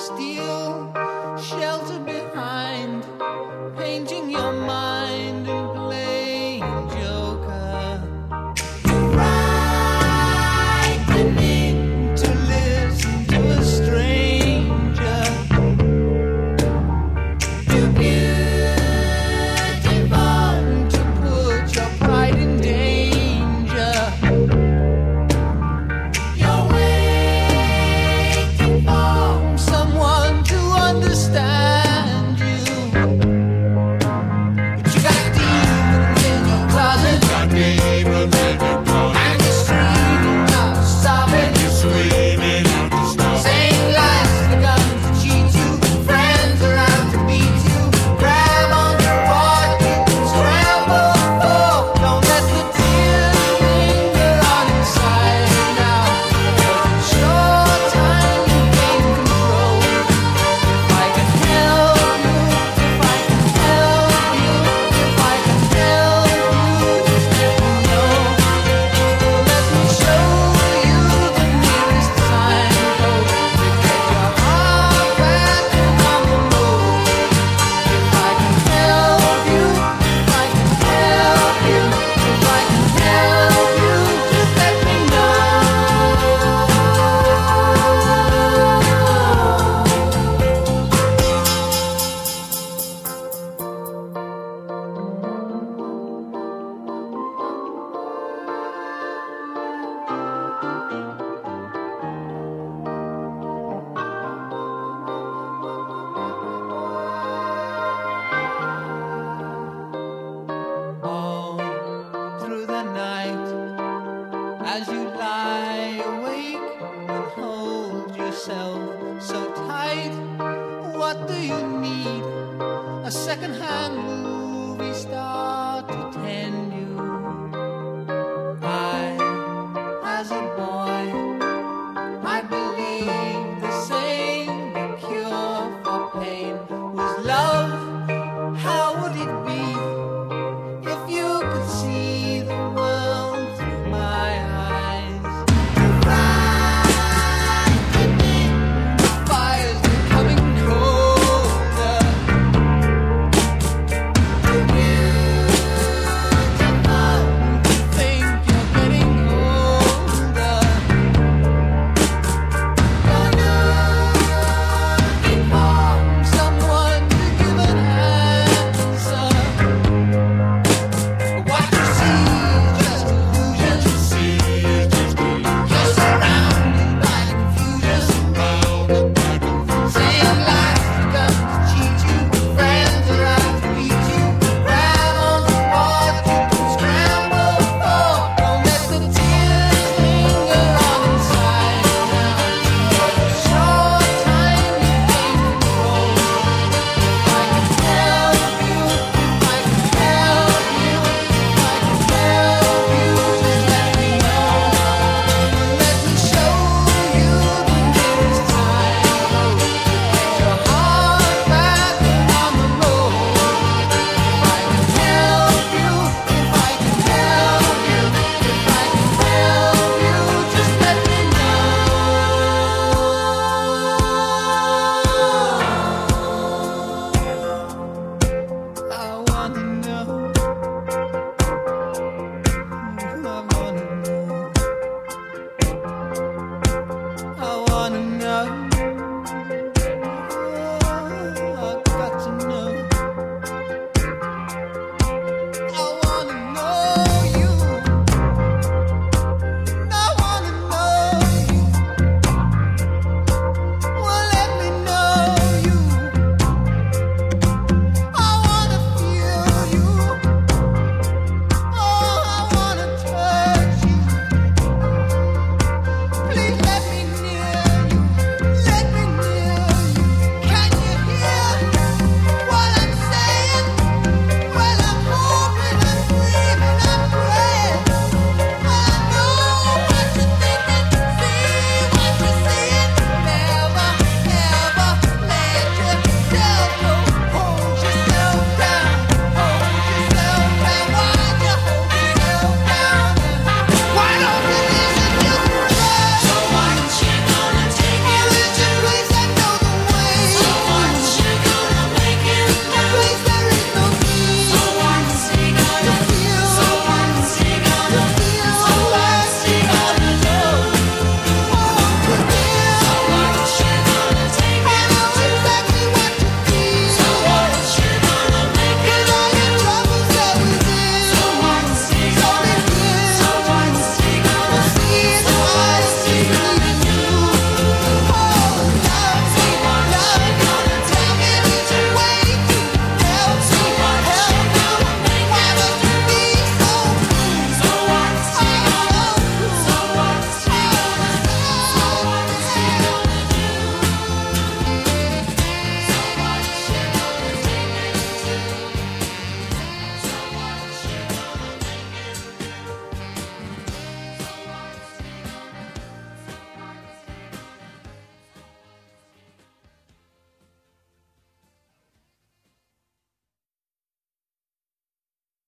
steal shelter behind, painting your mind and playing joker. Frightening to listen to a stranger. Too beautiful to put your pride in danger. You're waiting for someone to understand you, but you got demons in your closet, and you're screaming out to stop it. Saying lies to the guns to cheat you, friends around to beat you, grab on your heart, you can scramble for. Don't let the tears linger on inside now, 'cause it's your time to gain control. If I can help you, if I can help you, if I can help you, just let me know. Let me show you the nearest signpost to get your heart back on the road. If I can help you, if I can help you, if I can help you, just let me know. All through the night, as you lie awake and hold yourself so tight, what do you need? A second-hand movie star?